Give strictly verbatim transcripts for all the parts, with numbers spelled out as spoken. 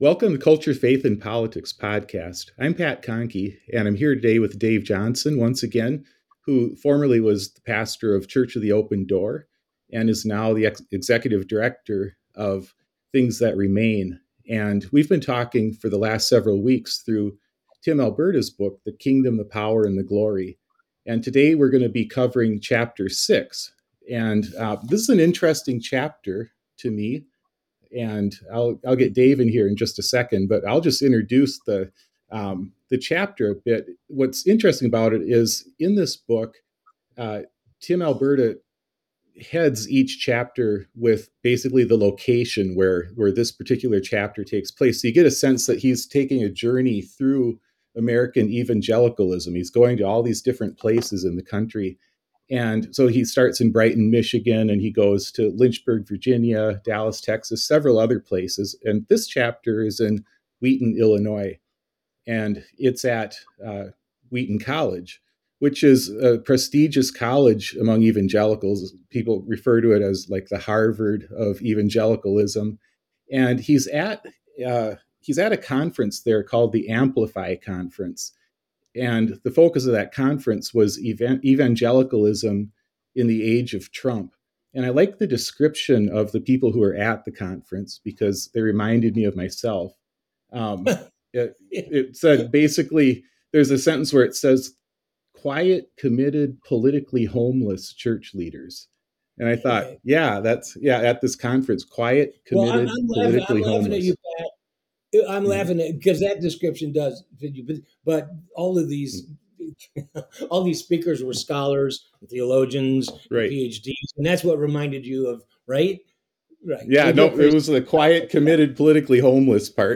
Welcome to Culture, Faith, and Politics podcast. I'm Pat Conkey, and I'm here today with Dave Johnson once again, who formerly was the pastor of Church of the Open Door and is now the ex- executive director of Things That Remain. And we've been talking for the last several weeks through Tim Alberta's book, The Kingdom, the Power, and the Glory. And today we're going to be covering chapter six. And uh, this is an interesting chapter to me. And I'll I'll get Dave in here in just a second, but I'll just introduce the um, the chapter a bit. What's interesting about it is in this book, uh, Tim Alberta heads each chapter with basically the location where where this particular chapter takes place. So you get a sense that he's taking a journey through American evangelicalism. He's going to all these different places in the country. And so he starts in Brighton, Michigan, and he goes to Lynchburg, Virginia, Dallas, Texas, several other places. And this chapter is in Wheaton, Illinois, and it's at uh, Wheaton College, which is a prestigious college among evangelicals. People refer to it as like the Harvard of evangelicalism. And he's at uh, he's at a conference there called the Amplify Conference. And the focus of that conference was evan- evangelicalism in the age of Trump. And I like the description of the people who were at the conference because they reminded me of myself. Um, it, it said basically, there's a sentence where it says, quiet, committed, politically homeless church leaders. And I thought, Okay. yeah, that's, yeah, at this conference, quiet, Well, I'm, committed, I'm laughing. I'm politically laughing at homeless. you, Pat. I'm Mhm. laughing at because that description does fit you. But, but all of these, all these speakers were scholars, theologians, Right. PhDs, and that's what reminded you of, right? Right. Yeah, Well, no, good for it you. was the quiet, committed, politically homeless part.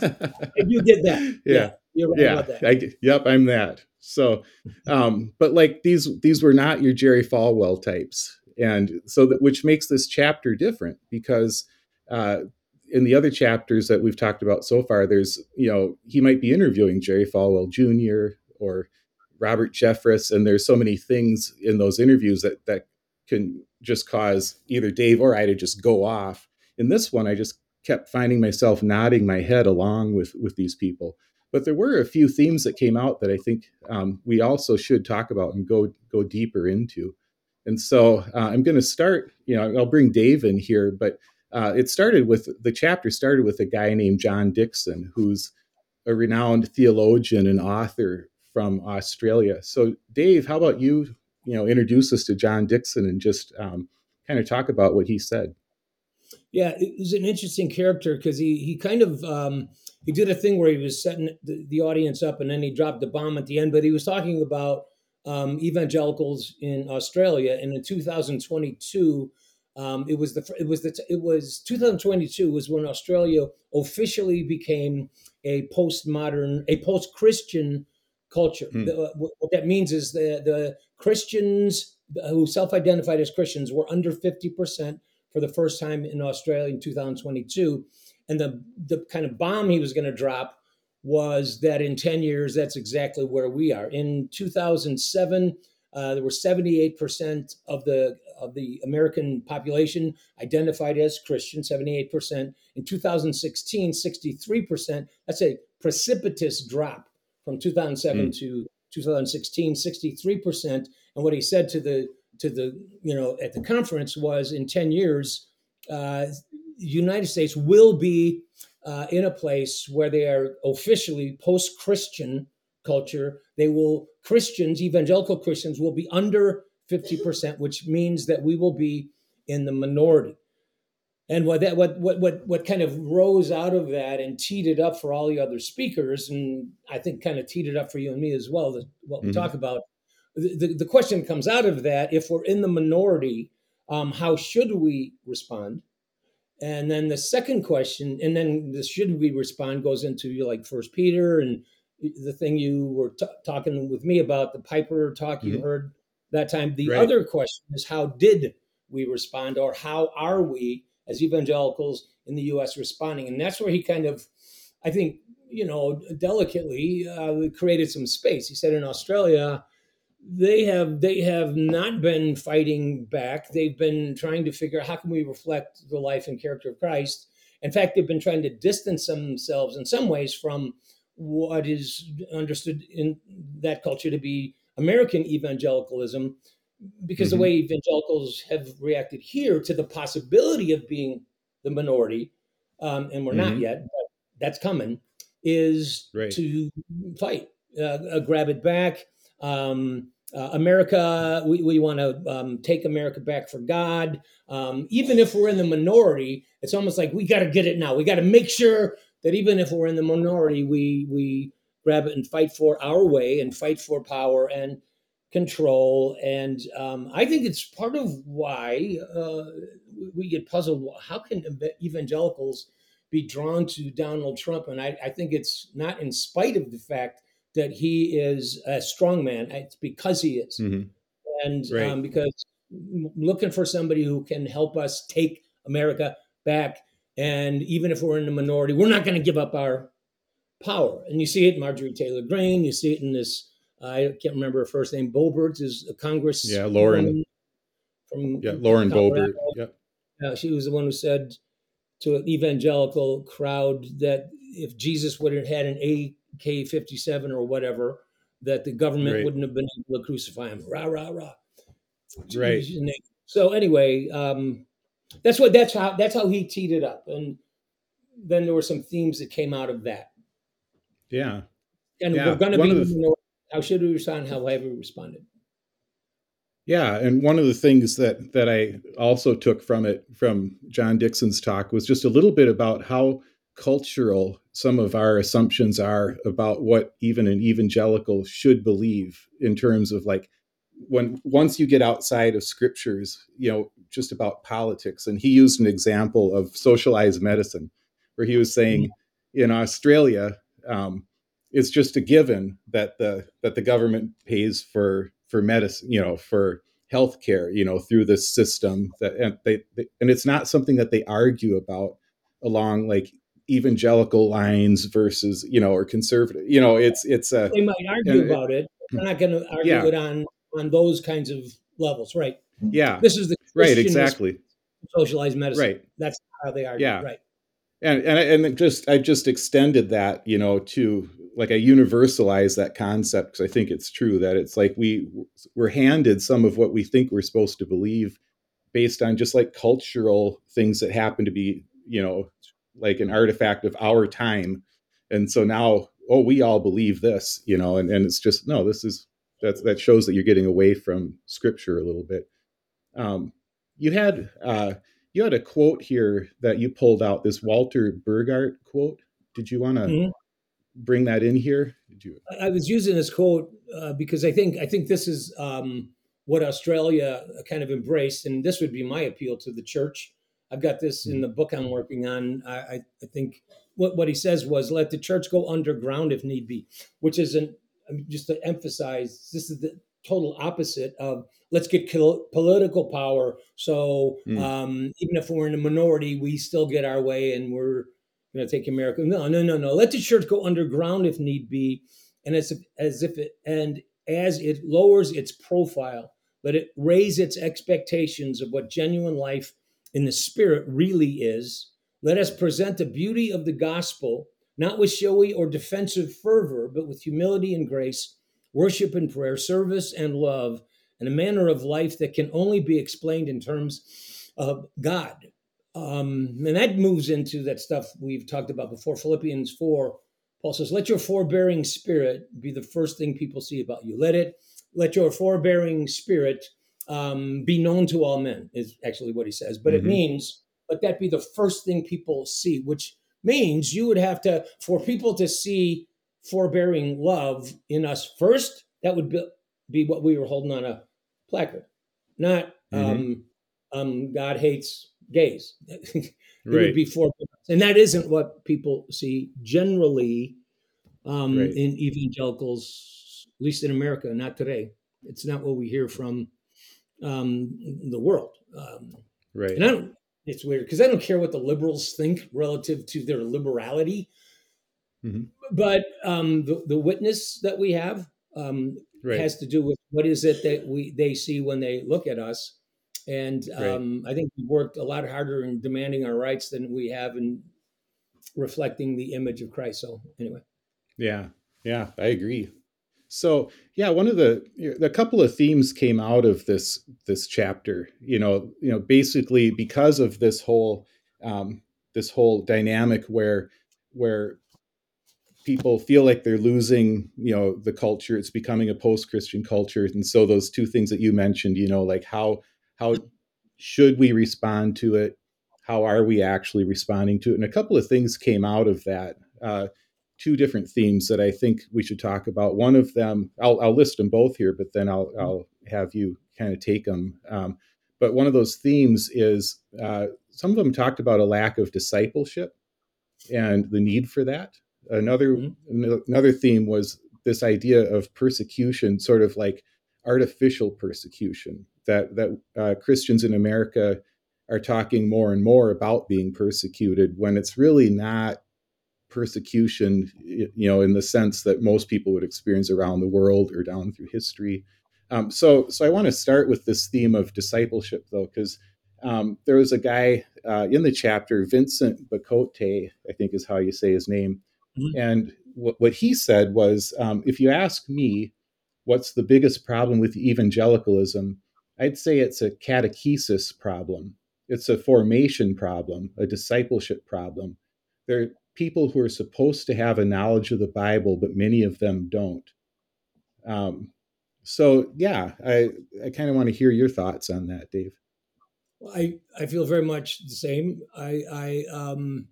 You did that. yeah, Yeah, you're right yeah. about that. I, yep, I'm that. So, um, but like these, these were not your Jerry Falwell types, and so that which makes this chapter different because uh, in the other chapters that we've talked about so far, there's you know he might be interviewing Jerry Falwell Junior or Robert Jeffress, and there's so many things in those interviews that that can just cause either Dave or I to just go off. In this one, I just kept finding myself nodding my head along with with these people. But there were a few themes that came out that I think um, we also should talk about and go go deeper into. And so uh, I'm going to start. You know, I'll bring Dave in here, but uh, it started with the chapter started with a guy named John Dickson, who's a renowned theologian and author from Australia. So, Dave, how about you? You know, introduce us to John Dickson and just um, kind of talk about what he said. Yeah, it was an interesting character because he he kind of um, he did a thing where he was setting the, the audience up and then he dropped the bomb at the end. But he was talking about um, evangelicals in Australia, and in two thousand twenty-two, um, it was the it was the it was two thousand twenty-two was when Australia officially became a postmodern, a post-Christian culture. Hmm. The, what that means is the the Christians who self-identified as Christians were under fifty percent for the first time in Australia in two thousand twenty-two. And the, the kind of bomb he was going to drop was that in ten years, that's exactly where we are. In two thousand seven, uh, there were seventy-eight percent of the of the American population identified as Christian, seventy-eight percent. In two thousand sixteen, sixty-three percent. That's a precipitous drop from two thousand seven Hmm. to two thousand sixteen, sixty-three percent. And what he said to the to the you know at the conference was in ten years uh, the United States will be uh, in a place where they are officially post-Christian culture. They will Christians, evangelical Christians, will be under fifty percent, which means that we will be in the minority. And what that what what what what kind of rose out of that and teed it up for all the other speakers, and I think kind of teed it up for you and me as well, that what we Mm-hmm. talk about. The, the, the question comes out of that: if we're in the minority, um, how should we respond? And then the second question, and then the should we respond goes into you like First Peter and the thing you were t- talking with me about, the Piper talk you Mm-hmm. heard that time. The Right. other question is how did we respond, or how are we as evangelicals in the U S responding? And that's where he kind of, I think, you know, delicately uh, created some space. He said in Australia, they have they have not been fighting back. They've been trying to figure out how can we reflect the life and character of Christ. In fact, they've been trying to distance themselves in some ways from what is understood in that culture to be American evangelicalism, because the Mm-hmm. way evangelicals have reacted here to the possibility of being the minority, um, and we're not Mm-hmm. yet, but that's coming, is Right. to fight, uh, uh, grab it back. Um, uh, America, we, we want to um, take America back for God. Um, even if we're in the minority, it's almost like we got to get it now. We got to make sure that even if we're in the minority, we we grab it and fight for our way and fight for power and control. And um, I think it's part of why uh, we get puzzled. How can evangelicals be drawn to Donald Trump? And I, I think it's not in spite of the fact that he is a strong man. It's because he is. Mm-hmm. And Right. um, because looking for somebody who can help us take America back. And even if we're in the minority, we're not going to give up our power. And you see it in Marjorie Taylor Greene. You see it in this, I can't remember her first name, Boebert is a Yeah. Lauren. congresswoman from Yeah. Lauren Colorado. Boebert. Yeah. Uh, she was the one who said to an evangelical crowd that if Jesus would have had an A K fifty-seven or whatever, that the government Right. wouldn't have been able to crucify him. Rah, rah, rah. Right. So anyway, um, that's what that's how that's how he teed it up, and then there were some themes that came out of that. Yeah. And we're Yeah. going to One be of the minority. How should we respond? How have we responded? Yeah, and one of the things that that I also took from it, from John Dixon's talk, was just a little bit about how cultural some of our assumptions are about what even an evangelical should believe, in terms of, like, when once you get outside of scriptures, you know, just about politics. And he used an example of socialized medicine, where he was saying, in Australia, um, it's just a given that the that the government pays for for medicine, you know, for healthcare, you know, through this system, that and they, they and it's not something that they argue about along, like, evangelical lines versus, you know, or conservative, you know, it's it's a They might argue and it, about it. They're not going to argue yeah, it on on those kinds of levels, right? yeah, This is the right, Christian response exactly, to socialized medicine. right, That's how they argue, yeah. right? and and I- and it just I just extended that, you know, to, like, I universalize that concept, because I think it's true that it's like we we're handed some of what we think we're supposed to believe based on just, like, cultural things that happen to be, you know, like an artifact of our time. And so now, oh, we all believe this, you know, and, and it's just, no, this is, that's, that shows that you're getting away from scripture a little bit. Um, you had, uh, you had a quote here that you pulled out, this Walter Burgart quote. Did you want to Mhm. bring that in here? Did you? I was using this quote uh, because I think I think this is um, what Australia kind of embraced, and this would be my appeal to the church. I've got this in the book I'm working on. I, I, I think what, what he says was, "Let the church go underground if need be," which is an just to emphasize, this is the total opposite of let's get political power. So Mm, um, even if we're in a minority, we still get our way, and we're going to take America. No, no, no, no. Let the church go underground if need be, and as if, as if it and as it lowers its profile, let it raise its expectations of what genuine life in the spirit really is. Let us present the beauty of the gospel, not with showy or defensive fervor, but with humility and grace, worship and prayer, service and love, and a manner of life that can only be explained in terms of God. Um, and that moves into that stuff we've talked about before. Philippians four, Paul says, "Let your forbearing spirit be the first thing people see about you. Let it, let your forbearing spirit um, be known to all men," is actually what he says. But it mm-hmm. means, let that be the first thing people see, which means you would have to, for people to see forbearing love in us first, that would be, be what we were holding on a placard, not Mm-hmm. um, um, God hates gays. It would Right, be for, and that isn't what people see generally um, right, in evangelicals, at least in America, not today. It's not what we hear from um, the world. Um, right. and I don't, it's weird because I don't care what the liberals think relative to their liberality, Mm-hmm. but um, the, the witness that we have um, Right, has to do with what is it that we they see when they look at us. And right. um, I think we worked a lot harder in demanding our rights than we have in reflecting the image of Christ. So anyway. Yeah, yeah, I agree. So yeah, one of the a couple of themes came out of this this chapter. You know, you know, basically because of this whole um, this whole dynamic where where people feel like they're losing, you know, the culture. It's becoming a post-Christian culture, and so those two things that you mentioned, you know, like how how should we respond to it? How are we actually responding to it? And a couple of things came out of that. Uh, two different themes that I think we should talk about. One of them, I'll, I'll list them both here, but then I'll, I'll have you kind of take them. Um, but one of those themes is uh, some of them talked about a lack of discipleship and the need for that. Another Mm-hmm. another theme was this idea of persecution, sort of like artificial persecution, that that uh, Christians in America are talking more and more about being persecuted when it's really not persecution, you know, in the sense that most people would experience around the world or down through history. Um, so, so I want to start with this theme of discipleship, though, because um, there was a guy uh, in the chapter, Vincent Bacote, I think is how you say his name, Mm-hmm. and what, what he said was, um, if you ask me, what's the biggest problem with evangelicalism? I'd say it's a catechesis problem. It's a formation problem, a discipleship problem. There are people who are supposed to have a knowledge of the Bible, but many of them don't. Um, so, yeah, I, I kind of want to hear your thoughts on that, Dave. Well, I, I feel very much the same. I, I, um,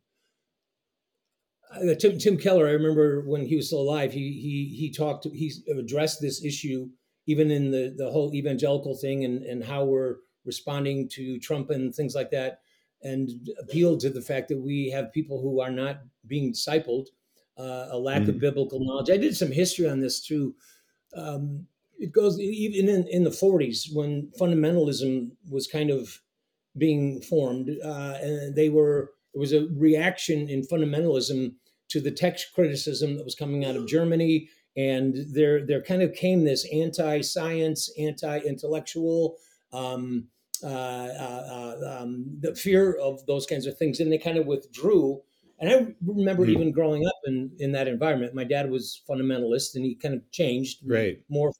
uh, Tim Tim Keller. I remember when he was still alive. He he he talked. He addressed this issue even in the the whole evangelical thing and and how we're responding to Trump and things like that, and appealed to the fact that we have people who are not being discipled, uh, a lack of Mm-hmm. biblical knowledge. I did some history on this too. Um, it goes even in, in the forties when fundamentalism was kind of being formed, uh, and they were there was a reaction in fundamentalism to the text criticism that was coming out of Germany, and there there kind of came this anti-science, anti-intellectual. Um, uh, uh, uh, um, the fear of those kinds of things, and they kind of withdrew. And I remember Mm-hmm. even growing up in in that environment. My dad was fundamentalist, and he kind of changed Right. more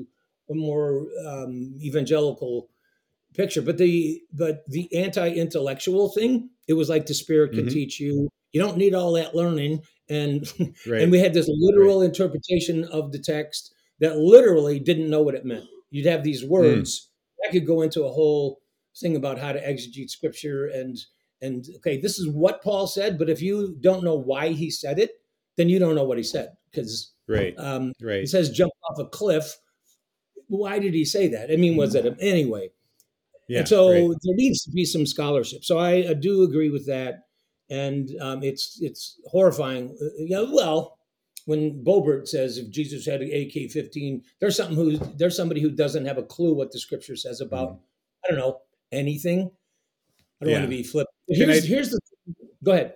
more um, evangelical picture. But the but the anti-intellectual thing, it was like the spirit can Mm-hmm. teach you. You don't need all that learning. And and Right. we had this Right. literal interpretation of the text that literally didn't know what it meant. You'd have these Mm. words. I could go into a whole thing about how to exegete scripture and and okay, this is what Paul said, but if you don't know why he said it, then you don't know what he said. Because Right. um, he Right. says jump off a cliff. Why did he say that? I mean, was it anyway? And Yeah. so Right. there needs to be some scholarship. So I, I do agree with that, and um, it's it's horrifying. Uh, yeah, well, when Bobert says if Jesus had an A K fifteen, there's something who there's somebody who doesn't have a clue what the scripture says about Mm. I don't know anything. I don't want to Yeah. be flip. And Here's I, here's the go ahead.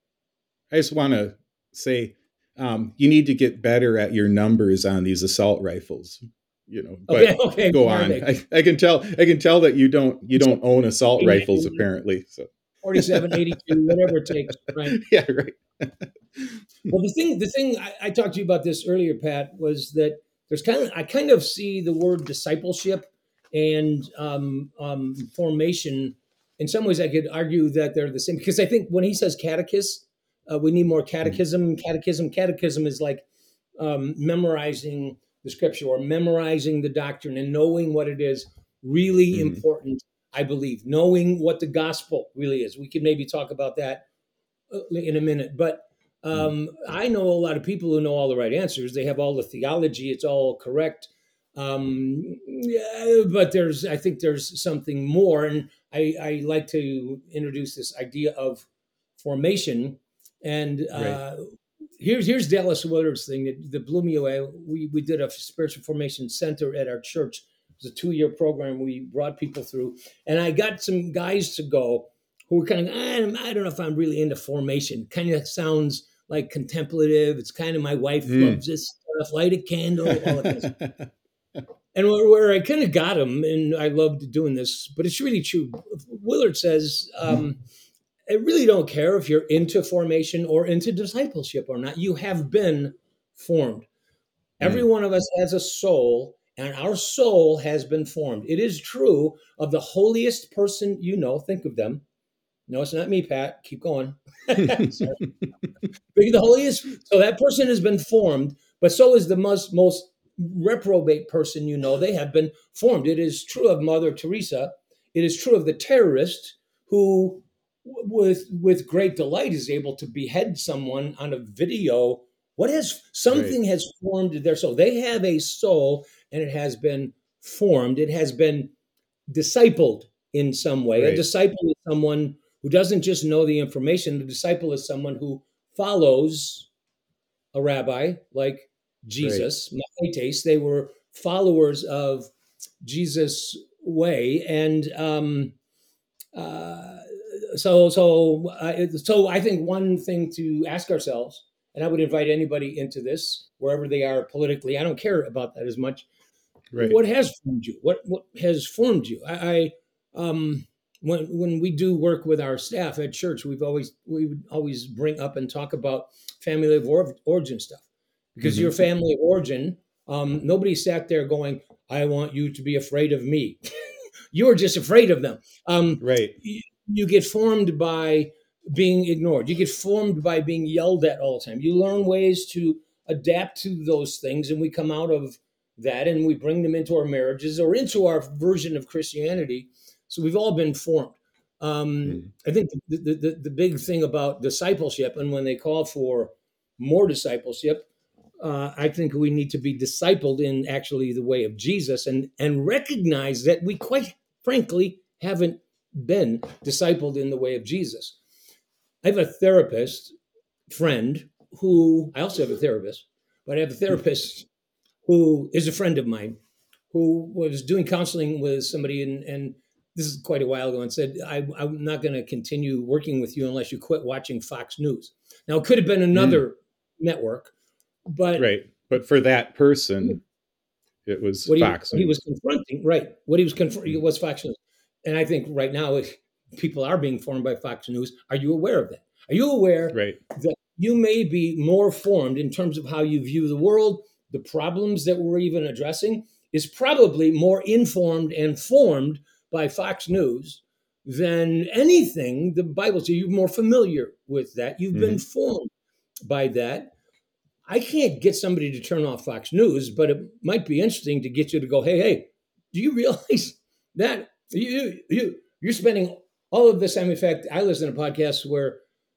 I just want to say um, you need to get better at your numbers on these assault rifles. You know, Okay, but okay. go Where are on. they? I, I can tell. I can tell that you don't. You don't own assault rifles, apparently. So forty-seven, eighty-two, whatever it takes, right? yeah, right. Well, the thing, the thing I, I talked to you about this earlier, Pat, was that there's kind of I kind of see the word discipleship and um, um, formation. In some ways, I could argue that they're the same because I think when he says catechist, uh, we need more Mm, catechism. Catechism, catechism is like um, memorizing the scripture or memorizing the doctrine and knowing what it is. Really mhm. important, I believe. Knowing what the gospel really is. We could maybe talk about that uh, in a minute, but Mm, um, I know a lot of people who know all the right answers. They have all the theology; it's all correct. Um, yeah, but there's, I think, there's something more, and I, I like to introduce this idea of formation. And right. uh, here's here's Dallas Willard's thing that, that blew me away. We we did a spiritual formation center at our church. It was a two year program we brought people through, and I got some guys to go who were kind of I don't know if I'm really into formation. Kind of sounds like contemplative. It's kind of my wife Mm. loves this stuff. Light a candle, all that kind of stuff. And where, where I kind of got him, and I loved doing this, but it's really true. Willard says um, I really don't care if you're into formation or into discipleship or not. You have been formed. Every Mm. one of us has a soul, and our soul has been formed. It is true of the holiest person you know. Think of them. No, it's not me, Pat. Keep going. Sorry. The holiest. So that person has been formed, but so is the most, most reprobate person you know. They have been formed. It is true of Mother Teresa. It is true of the terrorist who, with with great delight, is able to behead someone on a video. What has Right. something has formed their soul? They have a soul, and it has been formed. It has been discipled in some way. A Right. disciple is someone who doesn't just know the information. A disciple is someone who follows a rabbi like Right. Jesus, Mathetes. They were followers of Jesus' way, and um, uh, so so I, so I think one thing to ask ourselves, and I would invite anybody into this wherever they are politically. I don't care about that as much. Right. What has formed you? What what has formed you? I, I um, when when we do work with our staff at church, we've always we would always bring up and talk about family of or, origin stuff, because your Hmm. family of origin, um, nobody sat there going, "I want you to be afraid of me." You're just afraid of them. Um, Right. you, you get formed by being ignored. You get formed by being yelled at all the time. You learn ways to adapt to those things, and we come out of that and we bring them into our marriages or into our version of Christianity. So we've all been formed. Um, Mm. I think the, the, the, the big thing about discipleship, and when they call for more discipleship, uh, I think we need to be discipled in actually the way of Jesus, and and recognize that we quite frankly haven't been discipled in the way of Jesus. I have a therapist friend who I also have a therapist, but I have a therapist who is a friend of mine who was doing counseling with somebody, and, and this is quite a while ago, and said, I, I'm not going to continue working with you unless you quit watching Fox News. Now, it could have been Mm. another network, but Right. But for that person, it was what he, Fox what he was News. confronting, right, what he was confronting Mm. was Fox News. And I think right now, if people are being formed by Fox News, are you aware of that? Are you aware Right. that you may be more formed in terms of how you view the world, the problems that we're even addressing, is probably more informed and formed by Fox News than anything the Bible says? You're more familiar with that. You've been Hmm. formed by that. I can't get somebody to turn off Fox News, but it might be interesting to get you to go, hey, hey, do you realize that you you you're spending all of this time? In fact, I listen to podcasts where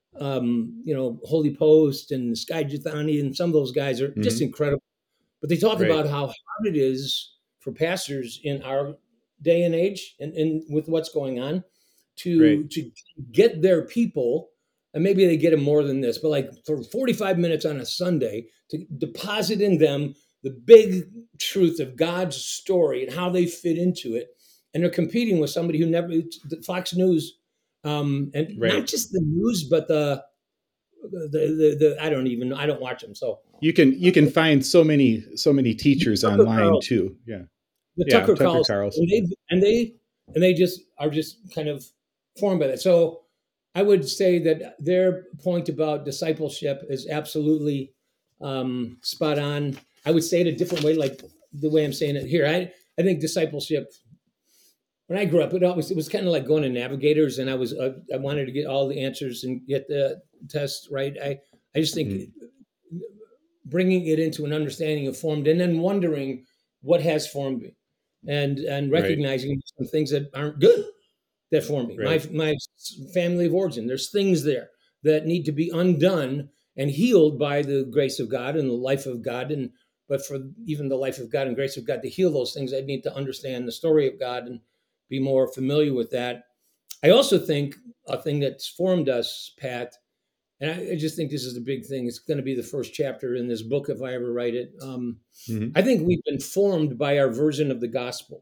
um, you know, Holy Post and Sky Jithani and some of those guys are just Hmm. incredible. But they talk Right. about how hard it is for pastors in our day and age, and, and with what's going on, Right. to to get their people, and maybe they get them more than this, but like for forty-five minutes on a Sunday, to deposit in them the big truth of God's story and how they fit into it. And they're competing with somebody who never, Fox News, um, and not Right. just the news, but the the, the the I don't even I don't watch them. So You can you can find so many so many teachers Tucker online Carlson, too. Yeah. the Yeah. Tucker Tucker Carlson, and Carlson. they and they and they just are just kind of formed by that. So I would say that their point about discipleship is absolutely um, spot on. I would say it a different way, like the way I'm saying it here. I I think discipleship. When I grew up, it always it was kind of like going to Navigators, and I was uh, I wanted to get all the answers and get the test right. I I just think Mm. bringing it into an understanding of formed, and then wondering what has formed me, and and Right. recognizing some things that aren't good that formed me. My Right. my family of origin, there's things there that need to be undone and healed by the grace of God and the life of God. And but for even the life of God and grace of God to heal those things, I need to understand the story of God and be more familiar with that. I also think a thing that's formed us, Pat, and I, I just think this is the big thing. It's going to be the first chapter in this book if I ever write it. Um, Hmm. I think we've been formed by our version of the gospel.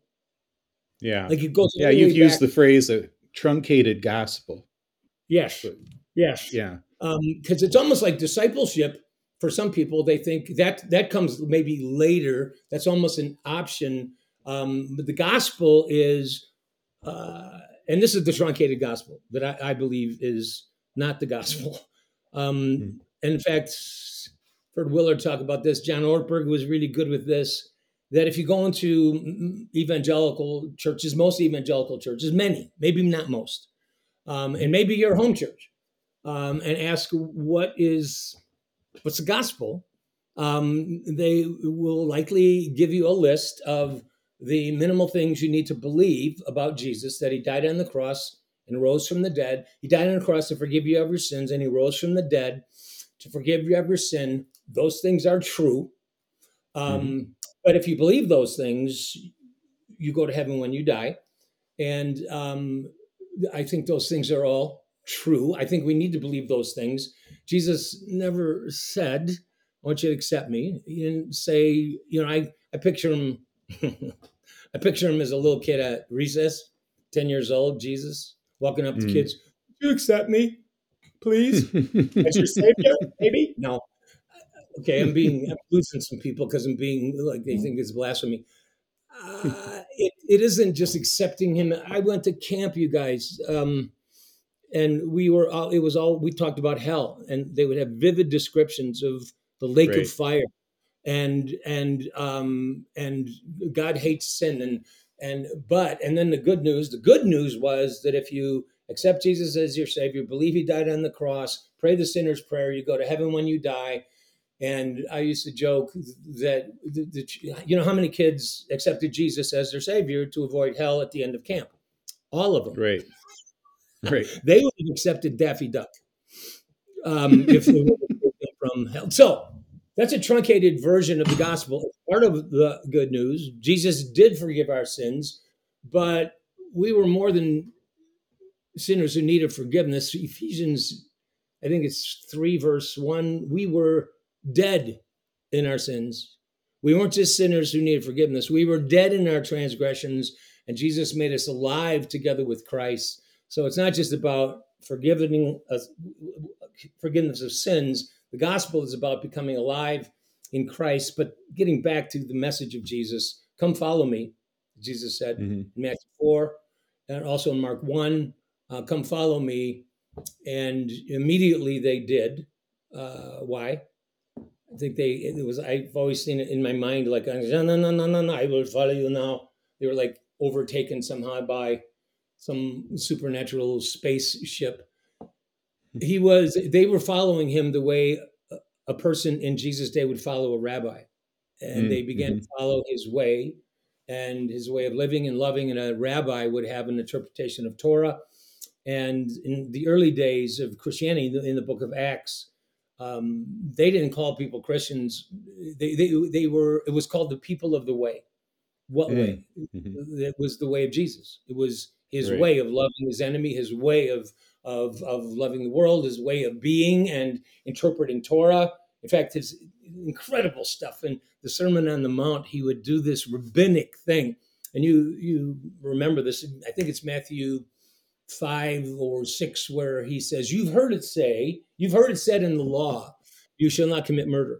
Yeah. Like it goes Yeah. all the You've way used back. the phrase a truncated gospel. Yes, But yes, yeah. because it's almost like discipleship. For some people, they think that that comes maybe later. That's almost an option. Um, but the gospel is uh, and this is the truncated gospel that I, I believe is not the gospel. Um, Mm. and in fact, heard Willard talk about this. John Ortberg was really good with this. That if you go into evangelical churches, most evangelical churches, many, maybe not most, um, and maybe your home church, um, and ask what is what's the gospel, um, they will likely give you a list of the minimal things you need to believe about Jesus, that he died on the cross and rose from the dead. He died on the cross to forgive you of your sins, and he rose from the dead to forgive you of your sin. Those things are true. Um, mm-hmm. But if you believe those things, you go to heaven when you die. And um, I think those things are all true. I think we need to believe those things. Jesus never said, I want you to accept me. He didn't say, you know, I, I picture him, I picture him as a little kid at recess, ten years old, Jesus, walking up to mm. kids. Do you accept me, please? As your savior, maybe? No. Okay, I'm being, I'm losing some people because I'm being, like, they think it's blasphemy. Uh, it, it isn't just accepting him. I went to camp, you guys, um, and we were all, it was all, we talked about hell, and they would have vivid descriptions of the lake right. of fire, and, and, um, and God hates sin. And, and, but, and then the good news, the good news was that if you accept Jesus as your savior, believe he died on the cross, pray the sinner's prayer, you go to heaven when you die. And I used to joke that, that, you know, how many kids accepted Jesus as their savior to avoid hell at the end of camp? All of them. Right. Right. They would have accepted Daffy Duck um, if they were from hell. So that's a truncated version of the gospel. Part of the good news, Jesus did forgive our sins, but we were more than sinners who needed forgiveness. Ephesians, I think it's three verse one, we were dead in our sins. We weren't just sinners who needed forgiveness. We were dead in our transgressions, and Jesus made us alive together with Christ. So it's not just about forgiving us, forgiveness of sins. The gospel is about becoming alive in Christ, but getting back to the message of Jesus. Come follow me, Jesus said mm-hmm. in Matthew four, and also in Mark one, uh, come follow me. And immediately they did. Uh, why? I think they, it was, I've always seen it in my mind, like, no, no, no, no, no, no, I will follow you now. They were like overtaken somehow by some supernatural spaceship. He was, they were following him the way a person in Jesus' day would follow a rabbi. And mm, they began mm-hmm. to follow his way and his way of living and loving. And a rabbi would have an interpretation of Torah. And in the early days of Christianity, in the book of Acts, um, they didn't call people Christians. They, they they were, it was called the people of the way. What mm. way? Mm-hmm. It was the way of Jesus. It was his right. way of loving his enemy, his way of, of, of loving the world, his way of being and interpreting Torah. In fact, his incredible stuff in the Sermon on the Mount, he would do this rabbinic thing. And you, you remember this, I think it's Matthew five or six, where he says, you've heard it say, you've heard it said in the law, you shall not commit murder.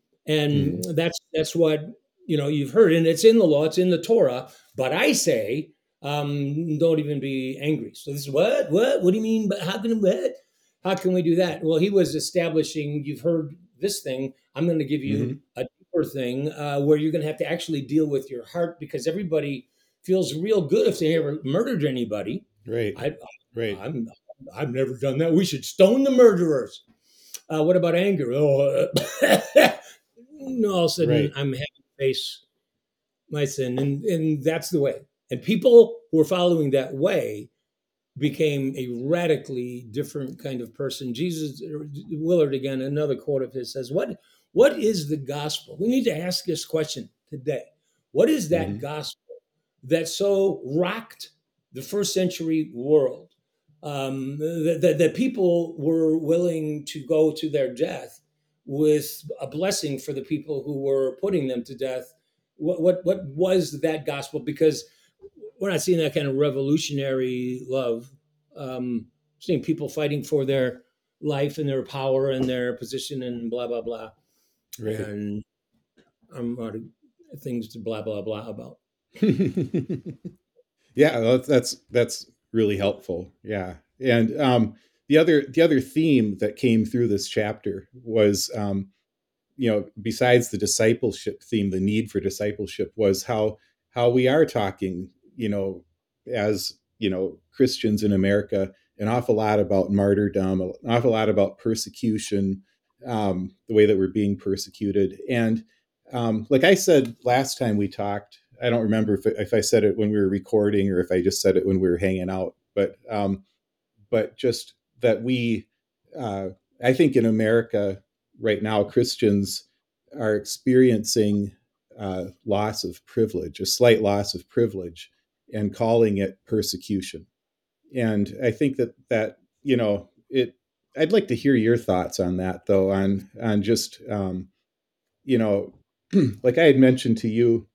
And mm. that's, that's what, you know, you've heard, and it's in the law, it's in the Torah, but I say, um, don't even be angry. So this is what, what, what do you mean? But how can, what? How can we do that? Well, he was establishing, you've heard this thing, I'm going to give you mm-hmm. a deeper thing uh, where you're going to have to actually deal with your heart, because everybody feels real good if they ever murdered anybody. Right. I, right. I'm, I've never done that. We should stone the murderers. Uh, what about anger? Oh, uh, no, all of a sudden right. I'm having to face my sin. And, and that's the way. And people who were following that way became a radically different kind of person. Jesus, Willard, again, another quote of his says, what, what is the gospel? We need to ask this question today. What is that mm-hmm. gospel that so rocked the first century world, um, that, that, that people were willing to go to their death with a blessing for the people who were putting them to death? What, what, what was that gospel? Because we're not seeing that kind of revolutionary love. Um, seeing people fighting for their life and their power and their position and blah, blah, blah. Right. And I'm out of things to blah, blah, blah about. Yeah, that's that's really helpful. Yeah. And um, the other the other theme that came through this chapter was, um, you know, besides the discipleship theme, the need for discipleship was how how we are talking, you know, as you know, Christians in America, an awful lot about martyrdom, an awful lot about persecution, um, the way that we're being persecuted, and um, like I said last time we talked, I don't remember if, if I said it when we were recording or if I just said it when we were hanging out, but um, but just that we, uh, I think in America right now, Christians are experiencing uh, loss of privilege, a slight loss of privilege, and calling it persecution. And I think that that you know it. I'd like to hear your thoughts on that, though, on on just um, you know, like I had mentioned to you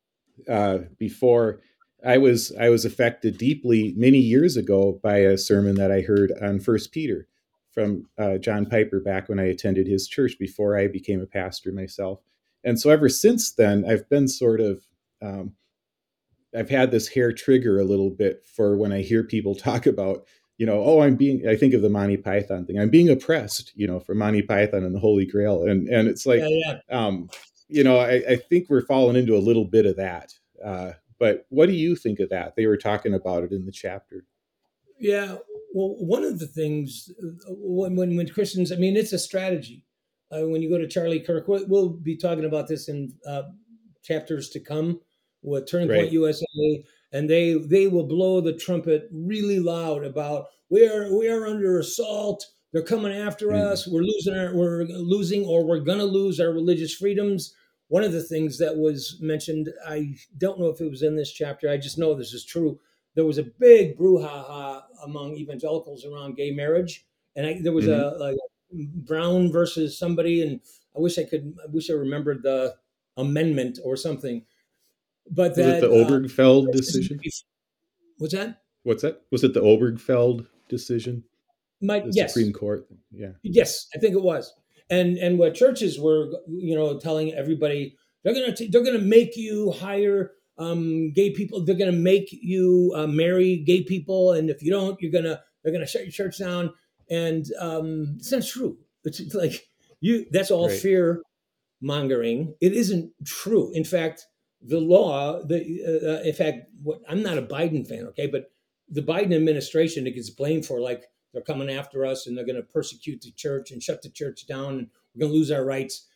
uh, before, I was I was affected deeply many years ago by a sermon that I heard on First Peter from uh, John Piper back when I attended his church before I became a pastor myself. And so ever since then, I've been sort of um, I've had this hair trigger a little bit for when I hear people talk about, you know, oh, I'm being, I think of the Monty Python thing. I'm being oppressed, you know, from Monty Python and the Holy Grail. And, and it's Yeah, like, yeah, um, you know, I, I think we're falling into a little bit of that. Uh, but what do you think of that? They were talking about it in the chapter. yeah. Well, one of the things uh, when when, when Christians, I mean, it's a strategy. Uh, when you go to Charlie Kirk, we'll, we'll be talking about this in uh, chapters to come with Turning Point Right. U S A, and they they will blow the trumpet really loud about we are we are under assault. They're coming after Mm. us. We're losing our we're losing or we're gonna lose our religious freedoms. One of the things that was mentioned, I don't know if it was in this chapter. I just know this is true. There was a big brouhaha among evangelicals around gay marriage, and I, there was Hmm. a like Brown versus somebody, and I wish I could. I wish I remembered the amendment or something. But Was it the that uh, Obergefell decision? what's that? What's that? Was it the Obergefell decision? My The yes, Supreme Court? Yeah. yes, I think it was. And and what churches were, you know, telling everybody they're gonna t- they're gonna make you hire um, gay people. They're gonna make you uh, marry gay people, and if you don't, you're gonna they're gonna shut your church down. And um, it's not true. It's like you. That's all Right. fear mongering. It isn't true. In fact, the law, the uh, uh, in fact, what I'm not a Biden fan, okay, but the Biden administration it gets blamed for like they're coming after us and they're going to persecute the church and shut the church down and we're going to lose our rights.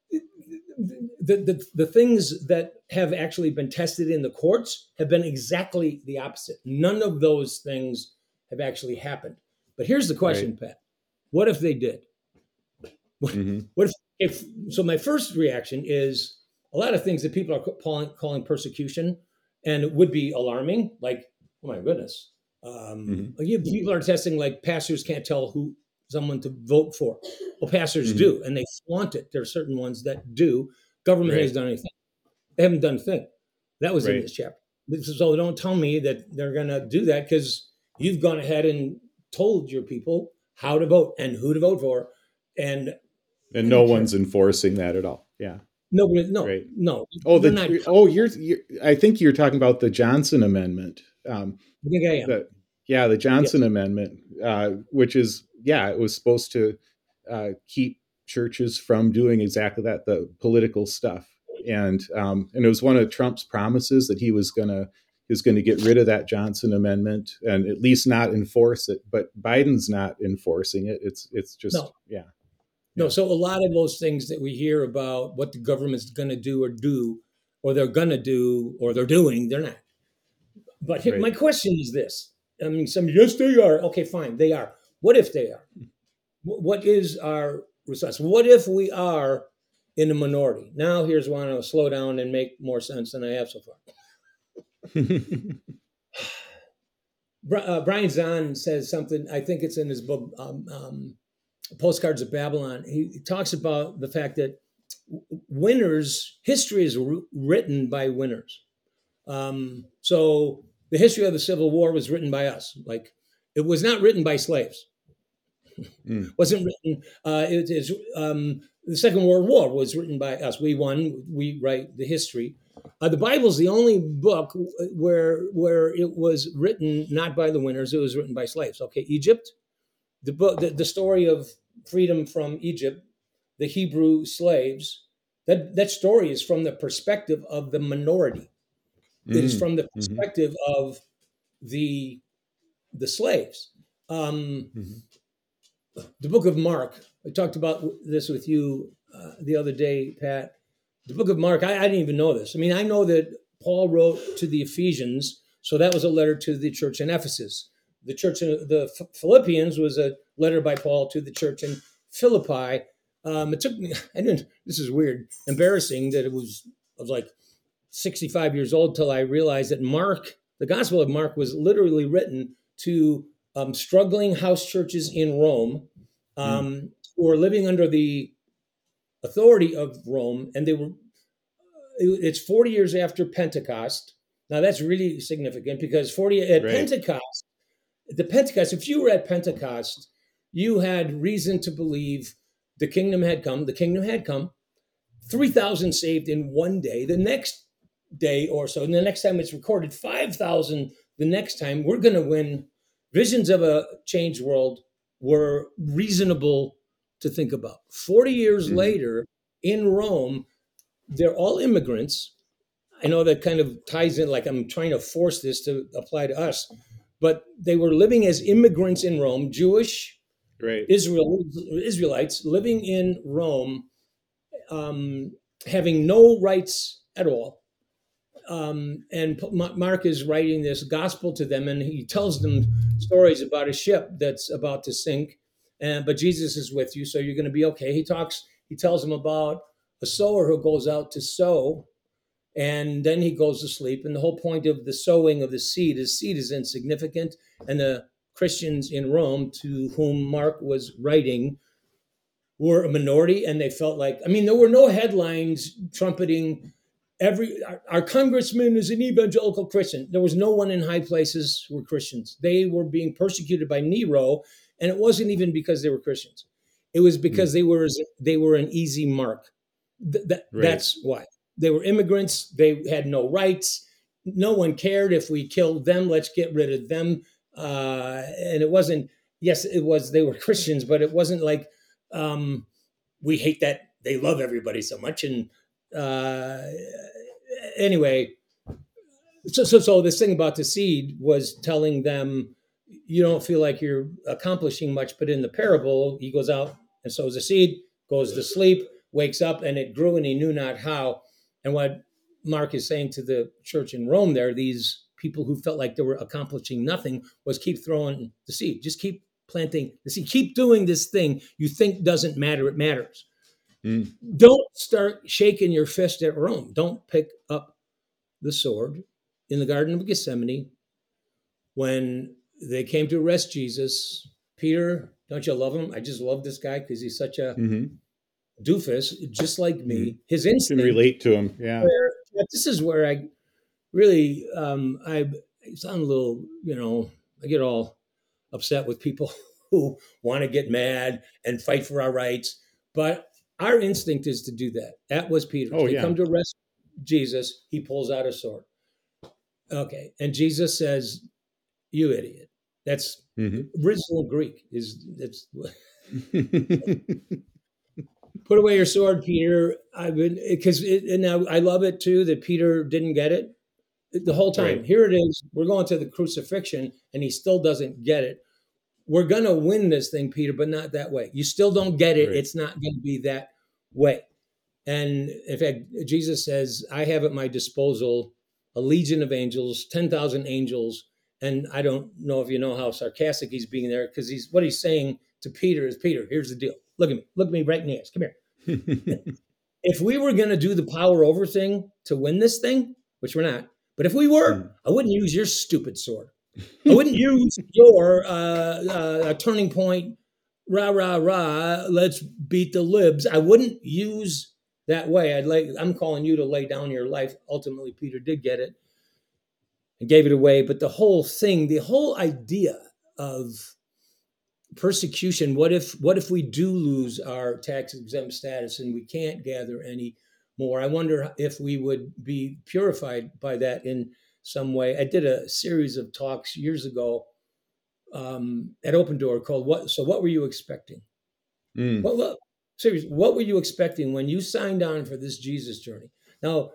The, the, the things that have actually been tested in the courts have been exactly the opposite. None of those things have actually happened. But here's the Right. question, Pat. What if they did? What, Hmm. what if, if so my first reaction is a lot of things that people are calling, calling persecution and it would be alarming, like, oh my goodness. Um, Hmm. you, people are testing like pastors can't tell who someone to vote for. Well, pastors Hmm. do, and they flaunt it. There are certain ones that do. Government has Right. done anything. They haven't done a thing. That was in Right. this chapter. So don't tell me that they're going to do that because you've gone ahead and told your people how to vote and who to vote for. And And I no don't care. one's enforcing that at all. Yeah. Nobody, no, Right. no, Oh, they're not. the oh, you're, you're I think you're talking about the Johnson Amendment. Um, I think I am. the yeah, the Johnson Yes. Amendment, uh, which is yeah, it was supposed to uh, keep churches from doing exactly that, the political stuff, and um, and it was one of Trump's promises that he was gonna he was going to get rid of that Johnson Amendment and at least not enforce it. But Biden's not enforcing it. It's it's just No, yeah, no. yeah, So a lot of those things that we hear about what the government's going to do or do, or they're going to do or they're doing, they're not. But here, right. my question is this. I mean, some, yes, they are. Okay, fine, they are. What if they are? What is our response? What if we are in a minority? Now, here's one I'll slow down and make more sense than I have so far. Uh, Brian Zahn says something, I think it's in his book, um, um, Postcards of Babylon. He, he talks about the fact that winners, history is r- written by winners. Um, so the history of the Civil War was written by us. Like it was not written by slaves. Mm. Wasn't written. Uh, it is um, the Second World War was written by us. We won. We write the history. Uh, the Bible's the only book where where it was written not by the winners; it was written by slaves. Okay, Egypt, the book, the, the story of freedom from Egypt, the Hebrew slaves. That that story is from the perspective of the minority. It is Mm. from the Hmm. perspective of the the slaves. Um, Hmm. the book of Mark. I talked about this with you uh, the other day, Pat. The book of Mark. I, I didn't even know this. I mean, I know that Paul wrote to the Ephesians, so that was a letter to the church in Ephesus. The church in the Philippians was a letter by Paul to the church in Philippi. Um, it took me. I didn't. This is weird, embarrassing that it was. I was like sixty-five years old till I realized that Mark, the Gospel of Mark, was literally written to um, struggling house churches in Rome, Mm. um, who were living under the authority of Rome, and they were. It's forty years after Pentecost. Now that's really significant because forty at Right. Pentecost, the Pentecost. If you were at Pentecost, you had reason to believe the kingdom had come. The kingdom had come. Three thousand saved in one day. The next day or so, and the next time it's recorded, five thousand the next time. We're going to win. Visions of a changed world were reasonable to think about. forty years Hmm. later in Rome, they're all immigrants. I know that kind of ties in, like I'm trying to force this to apply to us, but they were living as immigrants in Rome, Jewish Right. Israel, Israelites living in Rome, um, having no rights at all. Um, and Mark is writing this gospel to them, and he tells them stories about a ship that's about to sink, and but Jesus is with you, so you're going to be okay. He talks, he tells them about a sower who goes out to sow, and then he goes to sleep. And the whole point of the sowing of the seed is seed is insignificant, and the Christians in Rome to whom Mark was writing were a minority, and they felt like, I mean, there were no headlines trumpeting every our, our congressman is an evangelical Christian. There was no one in high places who were Christians. They were being persecuted by Nero, and it wasn't even because they were Christians. It was Mm. because they were they were an easy mark. Th- that, Right. that's why. They were immigrants. They had no rights. No one cared if we killed them. Let's get rid of them. Uh, and it wasn't. Yes, it was. They were Christians, but it wasn't like um, we hate that they love everybody so much. And uh, anyway, so so so this thing about the seed was telling them you don't feel like you're accomplishing much, but in the parable, he goes out and sows a seed, goes to sleep, wakes up, and it grew, and he knew not how. And what Mark is saying to the church in Rome, there, these people who felt like they were accomplishing nothing, was keep throwing the seed, just keep planting the seed, keep doing this thing you think doesn't matter, it matters. Mm. Don't start shaking your fist at Rome. Don't pick up the sword. In the Garden of Gethsemane, when they came to arrest Jesus, Peter, don't you love him? I just love this guy because he's such a Hmm. doofus, just like Hmm. me. His Can instinct. relate to him. Yeah. Where, this is where I really, um, I sound a little, you know, I get all upset with people who want to get mad and fight for our rights. But our instinct is to do that. That was Peter's. Oh They yeah. come to arrest Jesus. He pulls out a sword. Okay. And Jesus says, you idiot. That's Hmm. original Greek. Is it's put away your sword, Peter. I've been because and I, I love it too that Peter didn't get it the whole time. Right. Here it is. We're going to the crucifixion, and he still doesn't get it. We're gonna win this thing, Peter, but not that way. You still don't get it. Right. It's not going to be that way. And in fact, Jesus says, "I have at my disposal a legion of angels, ten thousand angels." And I don't know if you know how sarcastic he's being there, because he's what he's saying to Peter is, Peter, here's the deal. Look at me. Look at me right in the eyes. Come here. If we were going to do the power over thing to win this thing, which we're not, but if we were, I wouldn't use your stupid sword. I wouldn't use your uh, uh, turning point, rah, rah, rah, let's beat the libs. I wouldn't use that way. I'd lay, I'm calling you to lay down your life. Ultimately, Peter did get it and gave it away. But the whole thing, the whole idea of persecution, what if what if we do lose our tax exempt status and we can't gather any more. I wonder if we would be purified by that in some way. I did a series of talks years ago um, at Open Door called "What?" So, what were you expecting? Mm. What, what seriously? What were you expecting when you signed on for this Jesus journey? Now,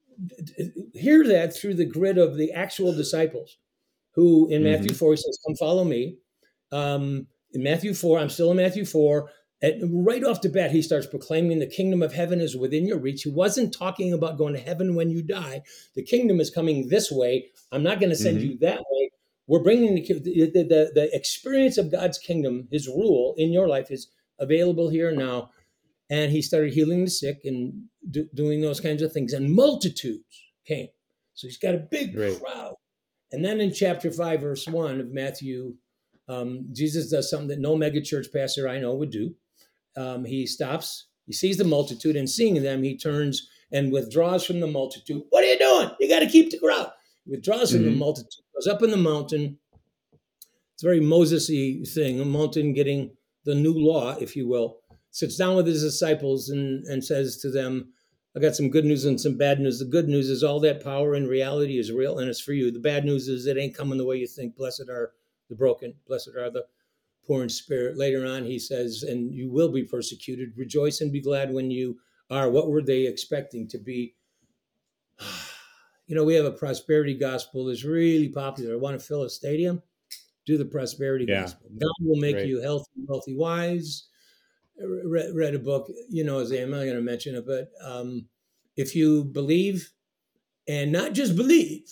hear that through the grid of the actual disciples, who in Mm-hmm. Matthew four he says, "Come follow me." Um, in Matthew four, I'm still in Matthew four. At, right off the bat, he starts proclaiming the kingdom of heaven is within your reach. He wasn't talking about going to heaven when you die. The kingdom is coming this way. I'm not going to send Mm-hmm. you that way. We're bringing the, the, the, the experience of God's kingdom, his rule in your life is available here and now. And he started healing the sick and do, doing those kinds of things. And multitudes came. So he's got a big Right. crowd. And then in chapter five, verse one of Matthew, um, Jesus does something that no megachurch pastor I know would do. Um, he stops, he sees the multitude, and seeing them, he turns and withdraws from the multitude. What are you doing? You got to keep the crowd. He withdraws from Mm-hmm. the multitude, goes up in the mountain. It's a very Moses-y thing, a mountain getting the new law, if you will. Sits down with his disciples and, and says to them, I got some good news and some bad news. The good news is all that power in reality is real and it's for you. The bad news is it ain't coming the way you think. Blessed are the broken. Blessed are the poor in spirit. Later on, he says, and you will be persecuted. Rejoice and be glad when you are. What were they expecting to be? You know, we have a prosperity gospel that's really popular. I want to fill a stadium. Do the prosperity Yeah. gospel. God will make Right. you healthy, wealthy, wise. Read, read a book, you know, as I'm not going to mention it, but um, if you believe and not just believe,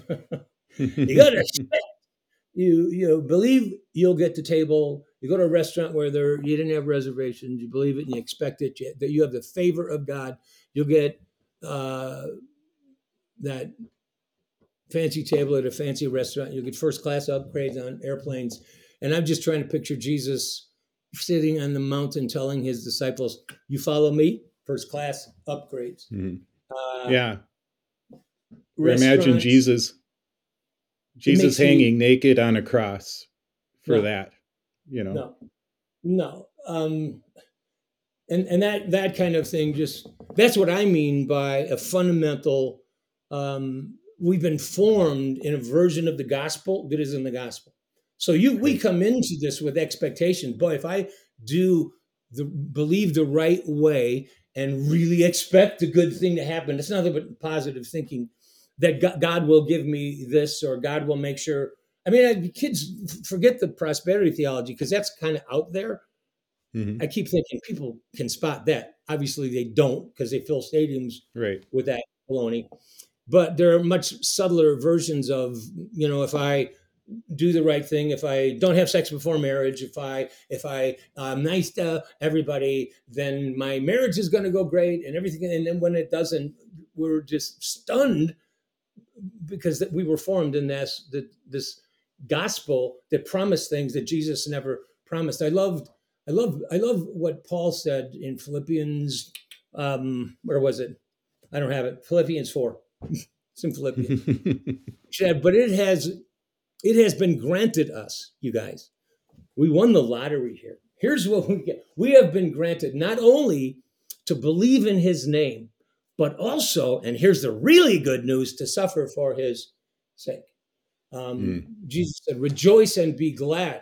you got to expect. You you know, believe you'll get the table. You go to a restaurant where there you didn't have reservations. You believe it and you expect it. You, that you have the favor of God. You'll get uh, that fancy table at a fancy restaurant. You'll get first class upgrades on airplanes. And I'm just trying to picture Jesus sitting on the mountain telling his disciples, you follow me, first class upgrades. Mm-hmm. Uh, Yeah. Or imagine Jesus, Jesus hanging you, naked on a cross for no, that, you know? No, no. Um, and, and that, that kind of thing, just, that's what I mean by a fundamental, um, we've been formed in a version of the gospel that is in the gospel. So you, we come into this with expectations. Boy, if I do the believe the right way and really expect a good thing to happen, it's nothing but positive thinking that God will give me this or God will make sure. I mean, kids forget the prosperity theology because that's kind of out there. Mm-hmm. I keep thinking people can spot that. Obviously, they don't because they fill stadiums right. with that baloney. But there are much subtler versions of, you know, if I do the right thing, if I don't have sex before marriage, if I if I I'm nice to everybody, then my marriage is going to go great and everything. And then when it doesn't, we're just stunned because we were formed in this this gospel that promised things that Jesus never promised. I loved I love I love what Paul said in Philippians. Um, where was it? I don't have it. Philippians four. It's in Philippians. He said, but it has it has been granted us, you guys. We won the lottery here. Here's what we get. We have been granted not only to believe in his name, but also, and here's the really good news, to suffer for his sake. Um, mm. Jesus said, rejoice and be glad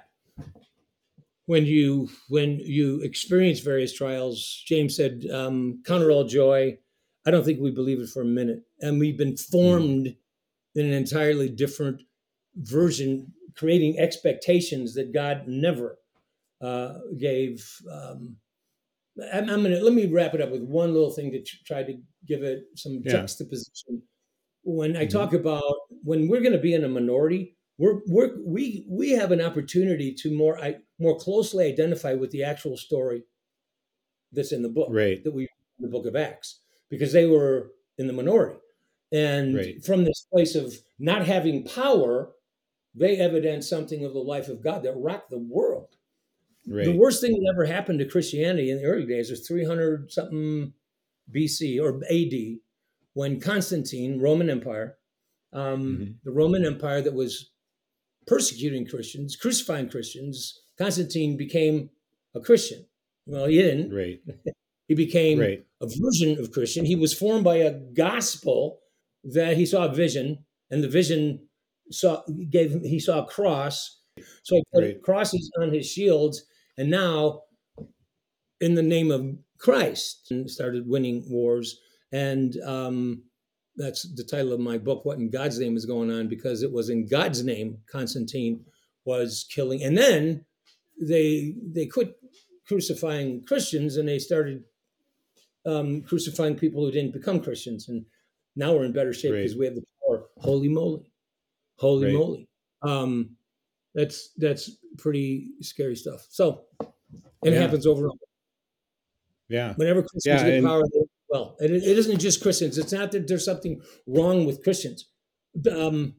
when you when you experience various trials. James said, um, count it all joy. I don't think we believe it for a minute. And we've been formed mm. in an entirely different version, creating expectations that God never uh, gave. Um, I'm, I'm gonna let me wrap it up with one little thing to try to give it some yeah. juxtaposition. When I mm-hmm. talk about when we're going to be in a minority, we're we're we we have an opportunity to more I, more closely identify with the actual story that's in the book, right? That we in the book of Acts, because they were in the minority, and right. from this place of not having power, they evidence something of the life of God that rocked the world. Right. The worst thing that ever happened to Christianity in the early days was three hundred something B C or A D, when Constantine, Roman Empire, um, mm-hmm. the Roman Empire that was persecuting Christians, crucifying Christians, Constantine became a Christian. Well, he didn't. Right. He became Right. a version of Christian. He was formed by a gospel that he saw a vision, and the vision saw gave him he saw a cross. So he Right. put crosses on his shields, and now in the name of Christ, and started winning wars. And um, that's the title of my book, What in God's Name is Going On, because it was in God's name Constantine was killing. And then they they quit crucifying Christians and they started um, crucifying people who didn't become Christians. And now we're in better shape Right. because we have the power. Holy moly. Holy Right. moly. Um, that's that's pretty scary stuff. So it Yeah. happens over and over. Yeah. Whenever Christians Yeah. get And power, they, well, it, it isn't just Christians. It's not that there's something wrong with Christians. Um,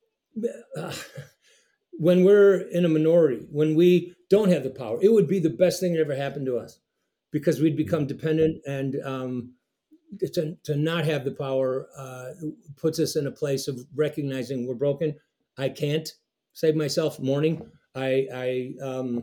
uh, when we're in a minority, when we don't have the power, it would be the best thing that ever happened to us because we'd become dependent, and um, to, to not have the power uh, puts us in a place of recognizing we're broken. I can't save myself. Mourning. I, I, um,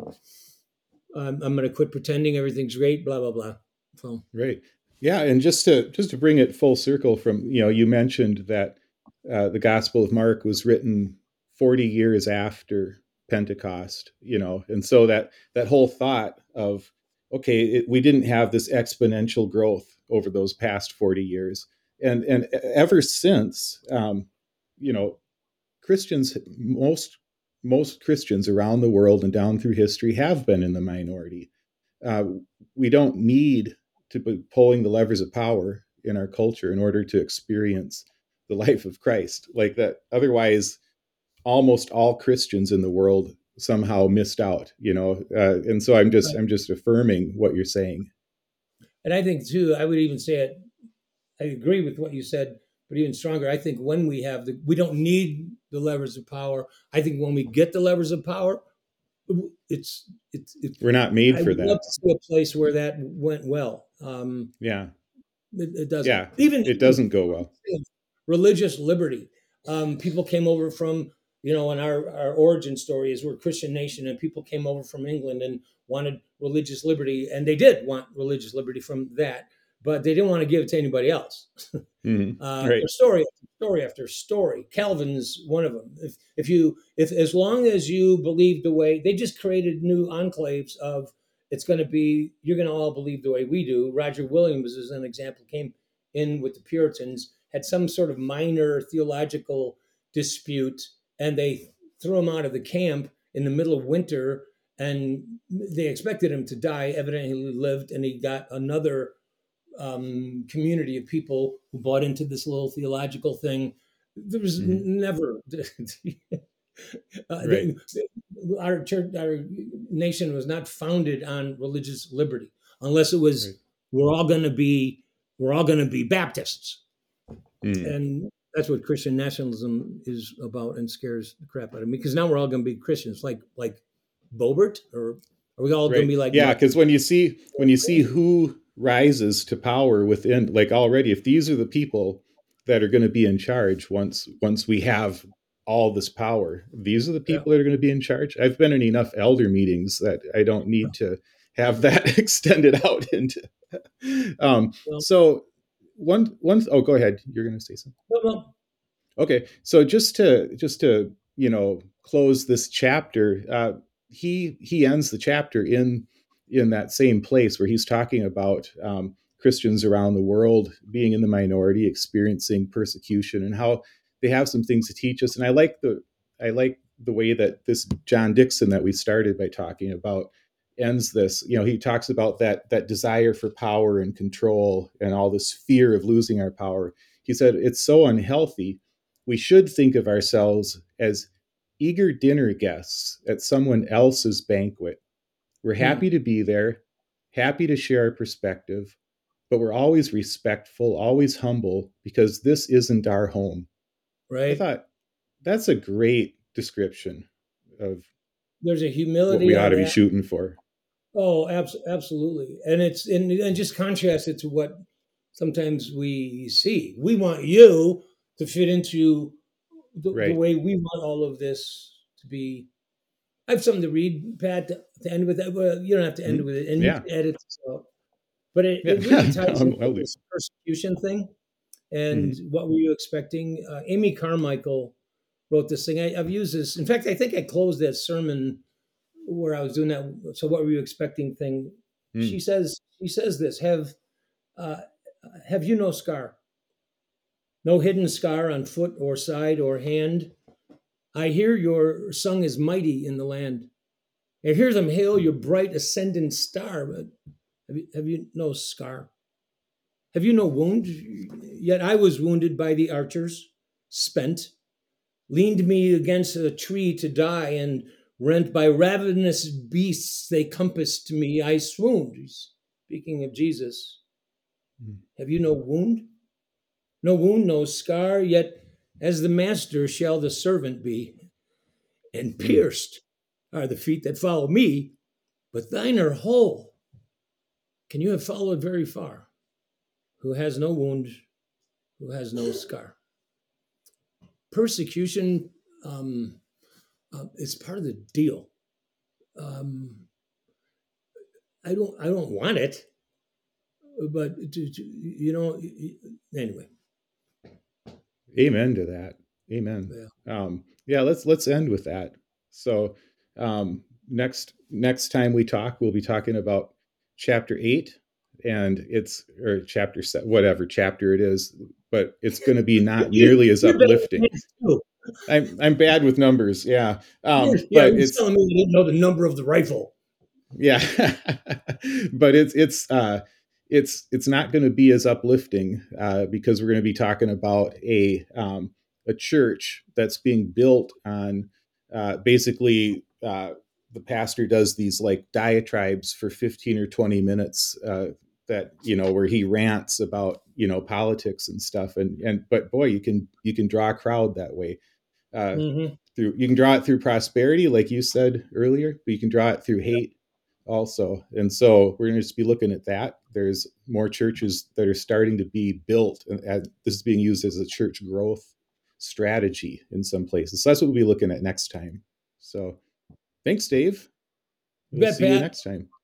I'm, I'm going to quit pretending everything's great. Blah blah blah. So right. Yeah. And just to just to bring it full circle from, you know, you mentioned that uh, the Gospel of Mark was written forty years after Pentecost, you know, and so that that whole thought of, okay, it, we didn't have this exponential growth over those past forty years, and and ever since, um, you know, Christians, most most Christians around the world and down through history have been in the minority. Uh, we don't need to be pulling the levers of power in our culture in order to experience the life of Christ like that. Otherwise, almost all Christians in the world somehow missed out, you know. Uh, and so I'm just right. I'm just affirming what you're saying. And I think too, I would even say it. I agree with what you said, but even stronger. I think when we have the, we don't need the levers of power. I think when we get the levers of power, it's it's it's. We're not made I for would love that. to see a place where that went well. Um, Yeah, it, it doesn't. yeah, Even, it even doesn't go well. religious liberty. Um, people came over from, you know, and our, our origin story is we're a Christian nation, and people came over from England and wanted religious liberty, and they did want religious liberty from that, but they didn't want to give it to anybody else. Mm-hmm. Uh, Right. there's story after story after story. Calvin's one of them. If if you if as long as you believe the way they just created new enclaves of it's going to be you're going to all believe the way we do. Roger Williams, as an example, came in with the Puritans, had some sort of minor theological dispute, and they threw him out of the camp in the middle of winter, and they expected him to die. Evidently, he lived, and he got another um, community of people who bought into this little theological thing. There was Mm-hmm. never uh, Right. they, our church, our nation was not founded on religious liberty, unless it Right. was we're all going to be we're all going to be Baptists, Mm. and that's what Christian nationalism is about, and scares the crap out of me because now we're all going to be Christians, like like Bobert, or are we all going to Right. be like Yeah, Mark? because when you see when you see who rises to power within, like already, if these are the people that are going to be in charge once once we have all this power, these are the Yeah. people that are going to be in charge. I've been in enough elder meetings that I don't need to have that extended out into. Um, Well, so one one oh, go ahead. You're going to say something. well, Okay, so just to just to you know close this chapter, uh, he he ends the chapter in in that same place where he's talking about um, Christians around the world being in the minority, experiencing persecution, and how they have some things to teach us. And I like the I like the way that this John Dickson that we started by talking about ends this. You know, he talks about that that desire for power and control and all this fear of losing our power. He said it's so unhealthy. We should think of ourselves as eager dinner guests at someone else's banquet. We're hmm, happy to be there, happy to share our perspective, but we're always respectful, always humble, because this isn't our home. I right. thought that's a great description of There's a what humility we ought on to be that. shooting for. Oh, abs- absolutely. And it's and, and just contrast it to what sometimes we see. We want you to fit into the, the Right. way we want all of this to be. I have something to read, Pat, to, to end with that. Well, you don't have to end Hmm? with it, and you Yeah. can edit this out. But it, Yeah. it really ties Um, into I'll do. this persecution thing. And Mhm. what were you expecting? Uh, Amy Carmichael wrote this thing. I, I've used this. In fact, I think I closed that sermon where I was doing that. So, what were you expecting? Thing. She Mm. says. She says this. Have uh, Have you no scar? No hidden scar on foot or side or hand. I hear your song is mighty in the land. I hear them hail your bright ascendant star. But have you, have you no scar? Have you no wound? Yet I was wounded by the archers, spent, leaned me against a tree to die, and rent by ravenous beasts they compassed me. I swooned. Speaking of Jesus, Mm. have you no wound? No wound, no scar, yet as the master shall the servant be. And Mm. pierced are the feet that follow me, but thine are whole. Can you have followed very far? Who has no wound, who has no scar? Persecution um, uh, is part of the deal. Um, I don't, I don't want it, but to, to, you know, anyway. Amen to that. Amen. Yeah. Um, yeah, let's let's end with that. So um, next next time we talk, we'll be talking about chapter eight, and it's or chapter seven, whatever chapter it is, but it's going to be not You, nearly as you're bad at uplifting. math too. I'm I'm bad with numbers, yeah, You're, um, yeah, but you're it's telling me you didn't know the number of the rifle. yeah, but it's it's uh, it's it's not going to be as uplifting uh, because we're going to be talking about a um, a church that's being built on uh, basically uh, the pastor does these like diatribes for fifteen or twenty minutes uh, that you know where he rants about you know politics and stuff and and but boy you can you can draw a crowd that way. Uh, Mm-hmm. through you can draw it through prosperity like you said earlier, but you can draw it through hate also. And so we're going to just be looking at that. There's more churches that are starting to be built, and this is being used as a church growth strategy in some places. So that's what we'll be looking at next time. So thanks, Dave. You We'll bet, see you Pat. next time.